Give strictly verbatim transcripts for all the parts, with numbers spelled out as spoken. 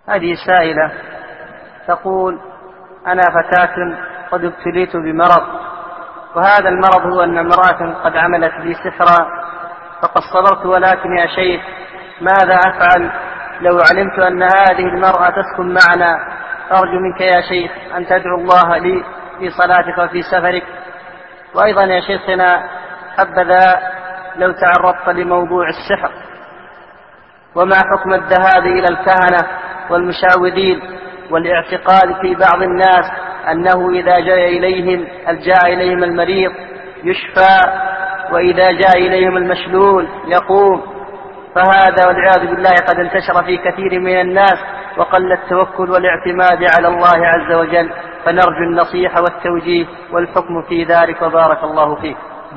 هذه سائلة تقول: أنا فتاة قد ابتليت بمرض، وهذا المرض هو أن امرأة قد عملت لي سحرا، فقد صبرت، ولكن يا شيخ ماذا أفعل لو علمت أن هذه المرأة تسكن معنا؟ أرجو منك يا شيخ أن تدعو الله لي في صلاتك وفي سفرك. وأيضا يا شيخنا حبذا لو تعرضت لموضوع السحر، وما حكم الذهاب إلى الكهنة والمشاوذين والاعتقاد في بعض الناس أنه إذا جاء إليهم جاء إليهم المريض يشفى، وإذا جاء إليهم المشلول يقوم، فهذا والعياذ بالله قد انتشر في كثير من الناس، وقل التوكل والاعتماد على الله عز وجل، فنرجو النصيحة والتوجيه والحكم في ذلك، وبارك الله فيك.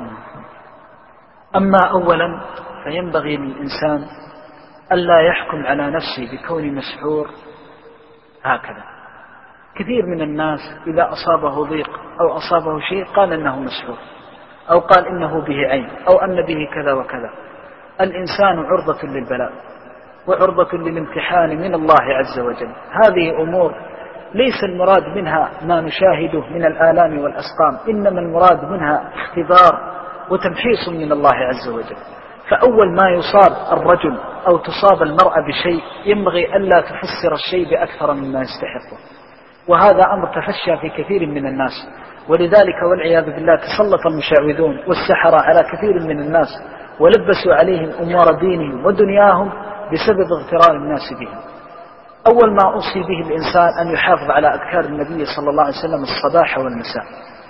أما أولا فينبغي للإنسان ألا يحكم على نفسه بكون مسحور هكذا. كثير من الناس إذا أصابه ضيق أو أصابه شيء قال إنه مسحور، أو قال إنه به عين، أو أن به كذا وكذا. الإنسان عرضة للبلاء وعرضة للامتحان من الله عز وجل. هذه أمور ليس المراد منها ما نشاهده من الآلام والأسقام، إنما المراد منها اختبار وتمحيص من الله عز وجل. فأول ما يصاب الرجل أو تصاب المرأة بشيء ينبغي ألا تفسر الشيء بأكثر مما يستحقه، وهذا أمر تفشى في كثير من الناس، ولذلك والعياذ بالله تسلط المشعوذون والسحرة على كثير من الناس، ولبسوا عليهم أمور دينهم ودنياهم بسبب اغترار الناس بهم. أول ما أوصي به الإنسان أن يحافظ على أذكار النبي صلى الله عليه وسلم الصباح والمساء،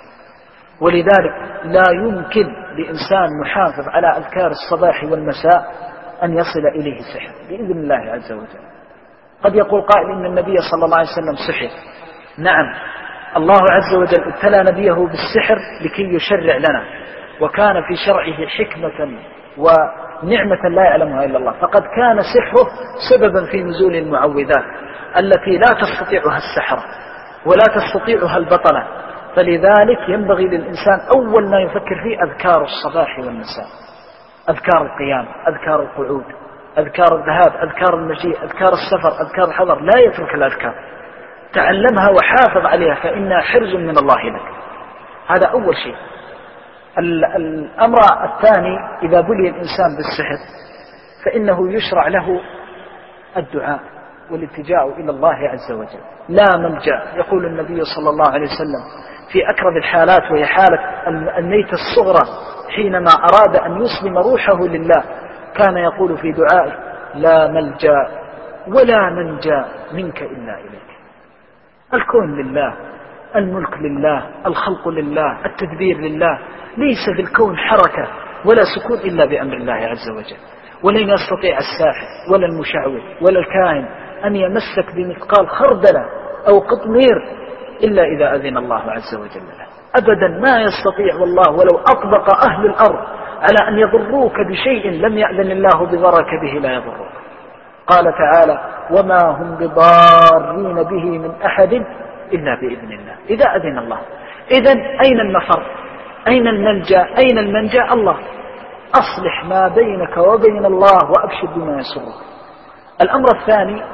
ولذلك لا يمكن لإنسان يحافظ على أذكار الصباح والمساء أن يصل إليه سحر بإذن الله عز وجل. قد يقول قائل إن النبي صلى الله عليه وسلم سحر. نعم، الله عز وجل ابتلى نبيه بالسحر لكي يشرع لنا، وكان في شرعه حكمة ونعمة لا يعلمها إلا الله، فقد كان سحره سببا في نزول المعوذات التي لا تستطيعها السحرة ولا تستطيعها البطلة. فلذلك ينبغي للإنسان أول ما يفكر فيه أذكار الصباح والمساء، أذكار القيام، أذكار القعود، أذكار الذهاب، أذكار المجيء، أذكار السفر، أذكار الحضر، لا يترك الأذكار، تعلمها وحافظ عليها فإنها حرز من الله لك. هذا أول شيء. الأمر الثاني: إذا بلي الإنسان بالسحر فإنه يشرع له الدعاء والالتجاء إلى الله عز وجل. لا ملجأ. يقول النبي صلى الله عليه وسلم في أكرم الحالات، وهي حالة الميت الصغرى حينما أراد أن يسلم روحه لله، كان يقول في دعائه: لا ملجأ ولا منجا منك إلا إليك. الكون لله، الملك لله، الخلق لله، التدبير لله، ليس في الكون حركة ولا سكون إلا بأمر الله عز وجل. ولن يستطيع الساحر ولا المشعوذ ولا الكاهن أن يمسك بمثقال خردلة أو قطمير إلا إذا أذن الله عز وجل له. أبدا ما يستطيع والله، ولو أطبق أهل الأرض على أن يضروك بشيء لم يأذن الله بضرك به لا يضروك. قال تعالى: وما هم بضارين به من أحد إلا بإذن الله، إذا أذن الله. إذن أين المفر؟ أين الملجأ؟ أين المنجأ؟ الله. أصلح ما بينك وبين الله وأبشر بما يسرك. الأمر الثاني: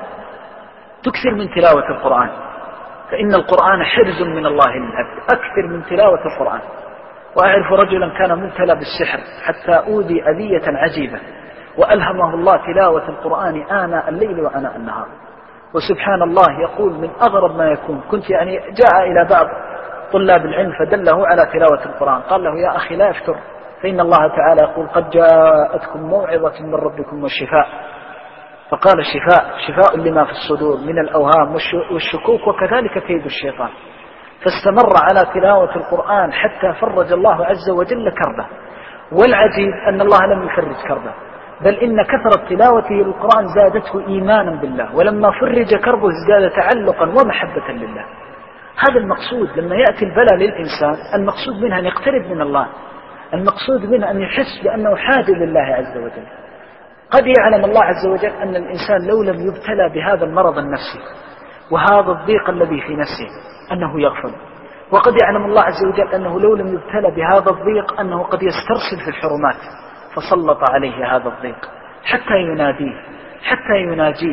تكثر من تلاوة القرآن، فإن القرآن حرز من الله للعبد. أكثر من تلاوة القرآن. وأعرف رجلا كان مبتلى بالسحر حتى أوذي أذية عجيبة، وألهمه الله تلاوة القرآن آناء الليل وآناء النهار. وسبحان الله يقول من أغرب ما يكون، كنت يعني جاء إلى بعض طلاب العلم فدله على تلاوة القرآن، قال له: يا أخي لا يفتر، فإن الله تعالى يقول: قد جاءتكم موعظة من ربكم والشفاء. فقال: شفاء شفاء لما في الصدور من الأوهام والشكوك وكذلك كيد الشيطان. فاستمر على تلاوة القرآن حتى فرج الله عز وجل كربه. والعجيب أن الله لم يفرج كربه، بل إن كثرة تلاوته للقرآن زادته إيمانا بالله، ولما فرج كربه ازداد تعلقا ومحبة لله. هذا المقصود لما يأتي البلاء للإنسان، المقصود منها أن يقترب من الله، المقصود منها أن يحس بأنه حاجة لله عز وجل. قد يعلم الله عز وجل أن الإنسان لو لم يبتلى بهذا المرض النفسي وهذا الضيق الذي في نفسه أنه يغفل، وقد يعلم الله عز وجل أنه لو لم يبتلى بهذا الضيق أنه قد يسترسل في الحرمات، فسلط عليه هذا الضيق حتى يناديه، حتى يناجيه،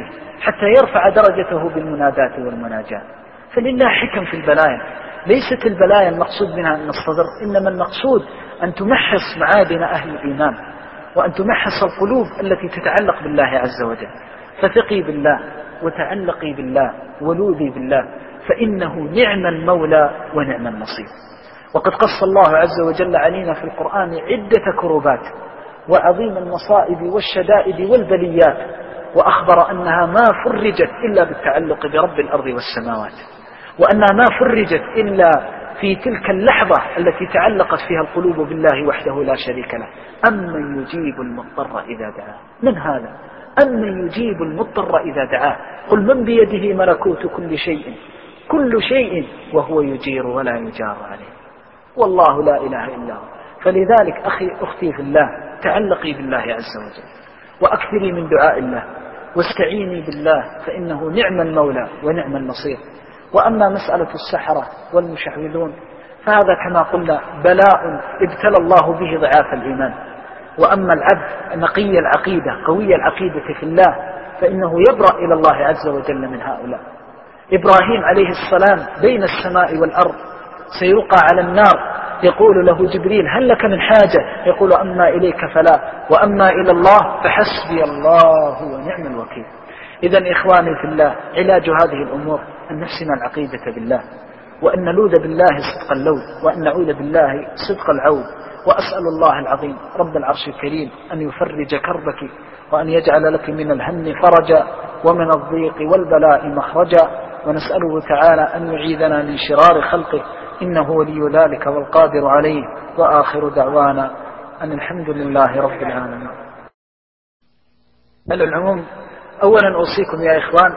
حتى يرفع درجته بالمنادات والمناجاة. فلله حكم في البلايا، ليست البلايا المقصود منها أن الصدر، إنما المقصود أن تمحص معادن أهل الإيمان، وأن تمحص القلوب التي تتعلق بالله عز وجل. فثقي بالله وتعلقي بالله ولوذي بالله، فإنه نعم المولى ونعم النصير. وقد قص الله عز وجل علينا في القرآن عدة كروبات وعظيم المصائب والشدائد والبليات، وأخبر أنها ما فرجت إلا بالتعلق برب الأرض والسماوات، وأنها ما فرجت إلا في تلك اللحظة التي تعلقت فيها القلوب بالله وحده لا شريك له. أمن يجيب المضطر إذا دعاه، من هذا؟ أمن يجيب المضطر إذا دعاه، قل من بيده ملكوت كل شيء كل شيء وهو يجير ولا يجار عليه، والله لا إله إلا هو. فلذلك أخي أختي في الله، تعلقي بالله عز وجل وأكثري من دعاء الله واستعيني بالله، فإنه نعم المولى ونعم النصير. وأما مسألة السحرة والمشعوذون فهذا كما قلنا بلاء ابتلى الله به ضعاف الإيمان. وأما العبد نقي العقيدة قوي العقيدة في الله فإنه يبرأ إلى الله عز وجل من هؤلاء. إبراهيم عليه السلام بين السماء والأرض سيلقى على النار، يقول له جبريل هل لك من حاجة؟ يقول أما إليك فلا، وأما إلى الله فحسبي الله ونعم الوكيل. إذن إخواني في الله، علاج هذه الأمور أن نحسن العقيدة بالله، وأن نلوذ بالله صدق اللوذ، وأن نعوذ بالله صدق العوذ. وأسأل الله العظيم رب العرش الكريم أن يفرج كربك، وأن يجعل لك من الهم فرجا ومن الضيق والبلاء مخرجا، ونسأله تعالى أن يعيذنا من شرار خلقه، إنه ولي ذلك والقادر عليه. وآخر دعوانا أن الحمد لله رب العالمين. العموم، أولا أوصيكم يا إخوان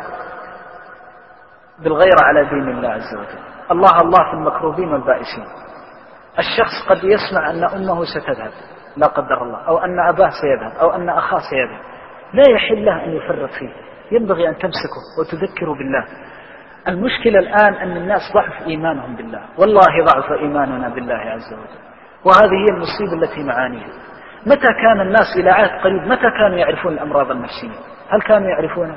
بالغير على دين الله عز وجل. الله الله في المكروبين والبائسين. الشخص قد يسمع أن أمه ستذهب لا قدر الله، أو أن أباه سيذهب، أو أن أخاه سيذهب، لا يحل له أن يفرط فيه، ينبغي أن تمسكه وتذكره بالله. المشكلة الآن أن الناس ضعف إيمانهم بالله، والله ضعف إيماننا بالله عز وجل، وهذه هي المصيبة التي معانيها. متى كان الناس إلى عهد قريب متى كانوا يعرفون الأمراض النفسية؟ هل كانوا يعرفونه؟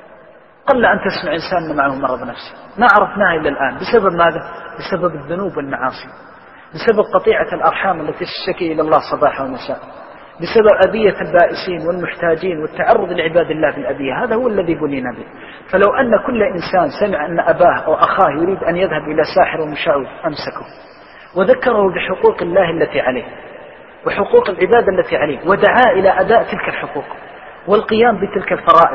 قل أن تسمع إنسان معه مرض نفسي، ما عرفناه إلا الآن. بسبب ماذا؟ بسبب الذنوب والمعاصي، بسبب قطيعة الأرحام التي تشتكي إلى الله صباحا ومساء، بسبب أذية البائسين والمحتاجين والتعرض لعباد الله بالأذية. هذا هو الذي بنينا به. فلو أن كل إنسان سمع أن أباه أو أخاه يريد أن يذهب إلى ساحر ومشعوذ أمسكه وذكره بحقوق الله التي عليه وحقوق العباد التي عليه، ودعا إلى أداء تلك الحقوق والقيام بتلك الفرائض،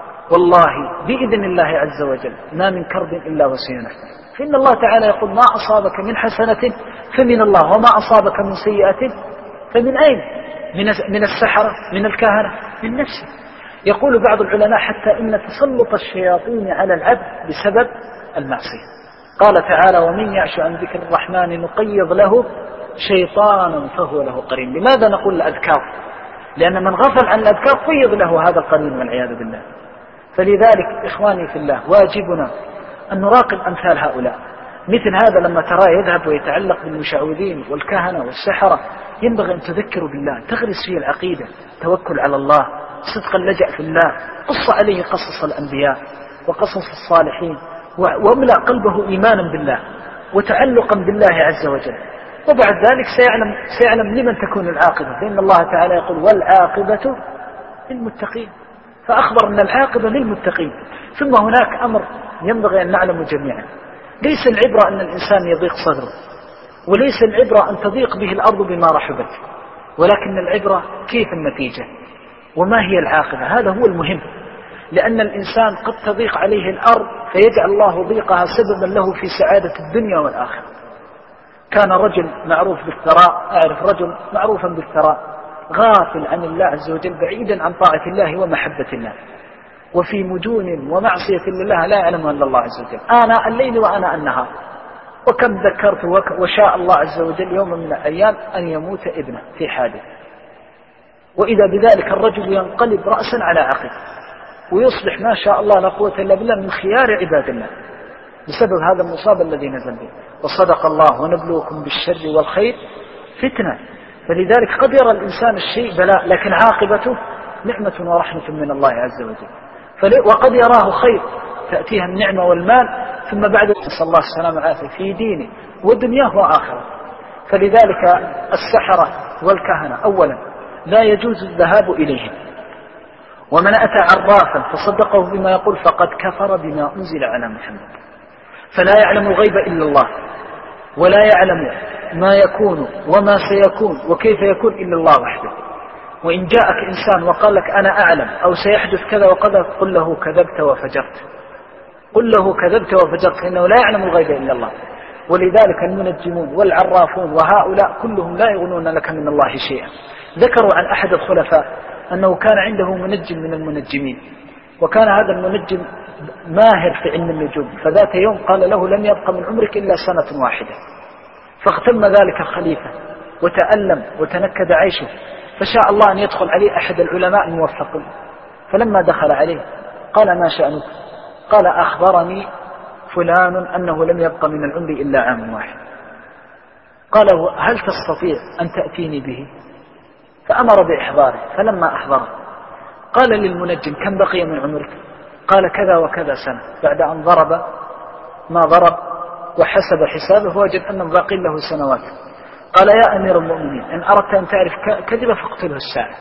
والله بإذن الله عز وجل ما من كرب إلا وسينفذ. فإن الله تعالى يقول ما أصابك من حسنة فمن الله، وما أصابك من سيئة فمن أين؟ من السحرة، من الكهنة، من نفسه. يقول بعض العلماء حتى إن تسلط الشياطين على العبد بسبب المعصية. قال تعالى ومن يعش عن ذكر الرحمن نقيض له شيطانا فهو له قرين. لماذا نقول الأذكار؟ لأن من غفل عن الأذكار قيض له هذا القرين والعياذ بالله. فلذلك إخواني في الله واجبنا أن نراقب أمثال هؤلاء. مثل هذا لما تراه يذهب ويتعلق بالمشعوذين والكهنة والسحرة ينبغي أن تذكروا بالله، تغرس فيه العقيدة، توكل على الله، صدق اللجأ في الله، قص عليه قصص الأنبياء وقصص الصالحين، واملأ قلبه إيمانا بالله وتعلقا بالله عز وجل. وبعد ذلك سيعلم, سيعلم لمن تكون العاقبة، فإن الله تعالى يقول والعاقبة للمتقين، فأخبر أن العاقبة للمتقين. ثم هناك أمر ينبغي أن نعلم جميعا، ليس العبرة أن الإنسان يضيق صدره، وليس العبرة أن تضيق به الأرض بما رحبت، ولكن العبرة كيف النتيجة وما هي العاقبة. هذا هو المهم، لأن الإنسان قد تضيق عليه الأرض فيجعل الله ضيقها سببا له في سعادة الدنيا والآخرة. كان رجل معروف بالثراء، أعرف رجل معروفا بالثراء غافل عن الله عز وجل، بعيدا عن طاعة الله ومحبة الله، وفي مجون ومعصية لله لا يعلمها إلا الله عز وجل، آناء الليل وآناء النهار. وكم ذكرت وشاء الله عز وجل يوم من الأيام أن يموت ابنه في حادث، وإذا بذلك الرجل ينقلب رأسا على عقب ويصبح ما شاء الله لا قوة إلا بالله من خيار عباد الله بسبب هذا المصاب الذي نزل به. وصدق الله ونبلوكم بالشر والخير فتنة. فلذلك قد يرى الإنسان الشيء بلاء، لكن عاقبته نعمة ورحمة من الله عز وجل. وقد يراه خير تأتيها النعمة والمال، ثم بعد نسأل الله السلامة والعافية في دينه ودنياه وآخرة. فلذلك السحرة والكهنة أولا لا يجوز الذهاب إليهم، ومن أتى عرافا فصدقه بما يقول فقد كفر بما أنزل على محمد. فلا يعلم الغيب إلا الله، ولا يعلم ما يكون وما سيكون وكيف يكون إلا الله وحده. وإن جاءك إنسان وقال لك أنا أعلم أو سيحدث كذا وكذا قل له كذبت وفجرت، قل له كذبت وفجرت، فإنه لا يعلم الغيب إلا الله. ولذلك المنجمون والعرافون وهؤلاء كلهم لا يغنون لك من الله شيئا. ذكروا عن أحد الخلفاء أنه كان عنده منجم من المنجمين، وكان هذا المنجم ماهر في علم النجوم، فذات يوم قال له لم يبقى من عمرك إلا سنة واحدة. فاغتم ذلك الخليفة وتألم وتنكد عيشه، فشاء الله أن يدخل عليه أحد العلماء الموفقين. فلما دخل عليه قال ما شأنك؟ قال أخبرني فلان أنه لم يبقى من العمر إلا عام واحد. قال هل تستطيع أن تأتيني به؟ فأمر بإحضاره. فلما أحضره قال للمنجم كم بقي من عمرك؟ قال كذا وكذا سنة. بعد أن ضرب ما ضرب وحسب حسابه وجد أنه باقي له سنوات. قال يا أمير المؤمنين إن أردت أن تعرف كذبة فاقتله الساعة.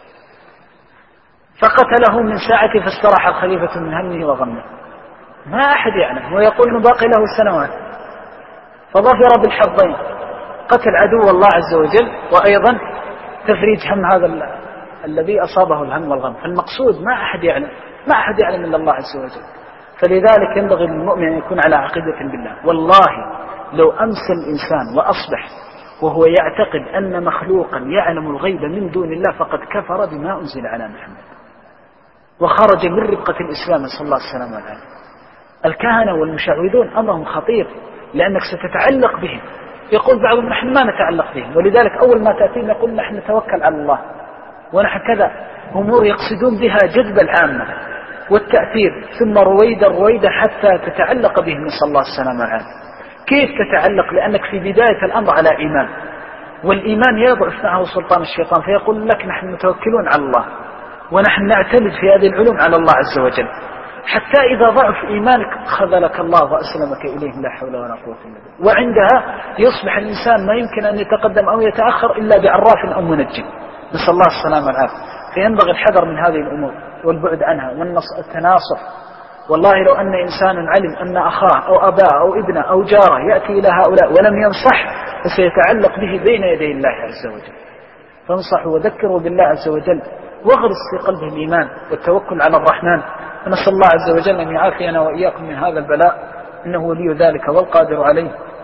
فقتله من ساعته فاستراح الخليفة من همه وغمه. ما أحد يعلم ويقول أنه باقي له سنوات، فظفر بالحظين، قتل عدو الله عز وجل وأيضا تفريج هم هذا ال... الذي أصابه الهم والغم. فالمقصود ما أحد يعلم، ما أحد يعلم إلا الله عز وجل. فلذلك ينبغي للمؤمن أن يكون على عقيدة بالله. والله لو أمسى الإنسان وأصبح وهو يعتقد أن مخلوقا يعلم الغيب من دون الله فقد كفر بما أنزل على محمد وخرج من ربقة الإسلام صلى الله عليه وسلم. الكهنة والمشعوذون أمرهم خطير لأنك ستتعلق بهم. يقول بعضهم نحن ما نتعلق بهم، ولذلك أول ما تأتينا نقول نحن نتوكل على الله ونحن كذا. أمور يقصدون بها جذب العامة والتأثير، ثم رويدا رويدا حتى تتعلق بهم نسأل الله السلامة والعافية. كيف تتعلق؟ لأنك في بداية الأمر على إيمان، والإيمان يضعف معه سلطان الشيطان، فيقول لك نحن متوكلون على الله ونحن نعتمد في هذه العلوم على الله عز وجل، حتى إذا ضعف إيمانك خذلك الله وأسلمك إليه لا حول ولا قوة إلا بالله. وعندها يصبح الإنسان ما يمكن أن يتقدم أو يتأخر إلا بعراف أو منجم نسأل الله السلامة والعافية. فينبغي الحذر من هذه الأمور والبعد عنها والتناصح. والله لو أن إنسانا علم أن أخاه أو أباه أو ابنه أو جاره يأتي إلى هؤلاء ولم ينصح فسيتعلق به بين يدي الله عز وجل. فانصحوا وذكروا بالله عز وجل، واغرس في قلبه الإيمان والتوكل على الرحمن. فنسأل الله عز وجل أن يعافينا وإياكم من هذا البلاء، إنه ولي ذلك والقادر عليه.